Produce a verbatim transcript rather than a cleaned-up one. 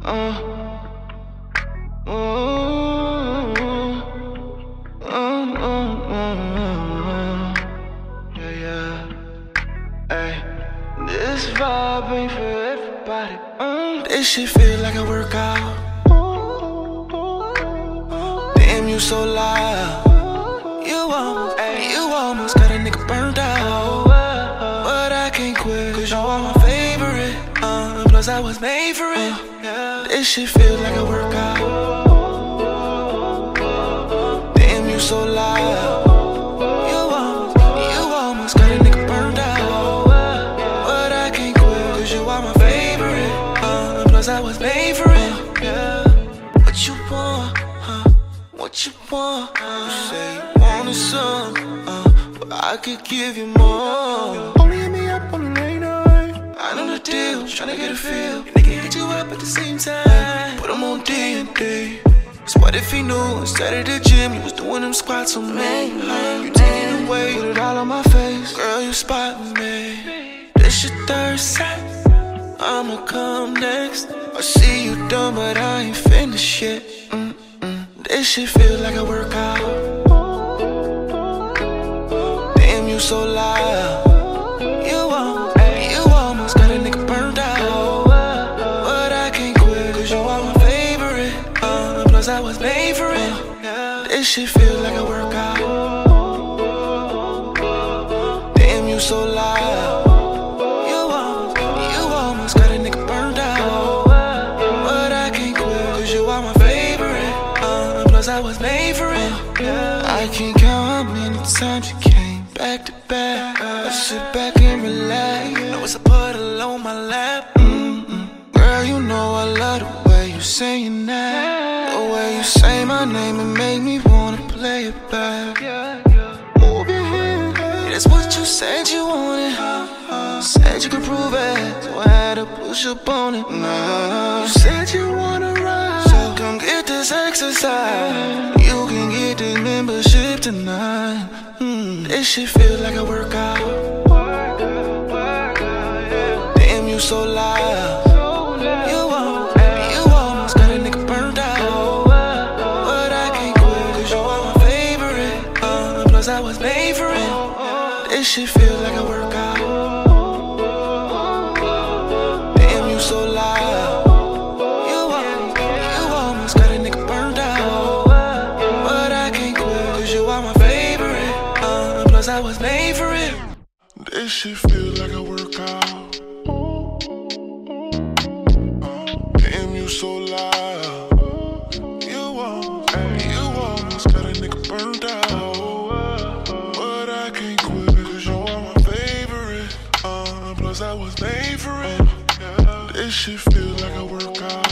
Uh, uh, uh, uh, uh, yeah, yeah. Ay, this vibe ain't for everybody. Uh, this shit feel like a workout. Damn, you so loud. You almost, ay, you almost got a nigga burned out. But I can't quit, cause you are my favorite. Uh, plus I was made for it. Uh, this shit feel like a workout. Damn, you so loud. You almost, you almost got a nigga burned out. But I can't quit, cause you are my favorite. Uh, plus I was made for it. What you want, huh? What you want? You say you wanted some, uh, but I could give you more. Only hit me up on the late night. I know the deal, tryna get a feel. Nigga hit you up at the same time. Put him on D and D. So what if he knew instead of the gym you was doing them squats on me? You taking away, put it all on my face. Girl, you spotting me. This your third set, I'ma come next. I see you done, but I ain't finished yet. Mm. This shit feel like a workout. Damn, you so loud. You almost, you almost got a nigga burned out. But I can't quit, cause you are my favorite. Uh, plus I was made for it. This shit feel like a workout. Damn, you so loud. You almost, you almost got a nigga burned out. But I can't quit, cause you are my favorite. Plus I was made for it. I can't count how many times you came back to back. I sit back and relax. Know it's a puddle on my lap. Mm-mm. Girl, you know I love the way you saying that. The way you say my name and make me wanna play it back. Move your hand, that's what you said you wanted. Said you could prove it, so I had to push up on it. Nah. You said you wanna ride, so come get this exercise. You can get this membership tonight. Mm. This shit feel like a workout. Damn, you so loud. You almost, you almost got a nigga burned out. But I can't quit, cause you are my favorite. Uh, plus I was made for it. This shit feel like a workout. Damn, you so loud. You almost, you almost got a nigga burned out. But I can't quit, cause you are my favorite. Uh, plus I was made for it. This shit feel like a workout. Damn, you so loud. You almost, you almost got a nigga burned out. But I can't quit, cause you are my favorite. Uh, plus I was made for it. This shit feel like a workout.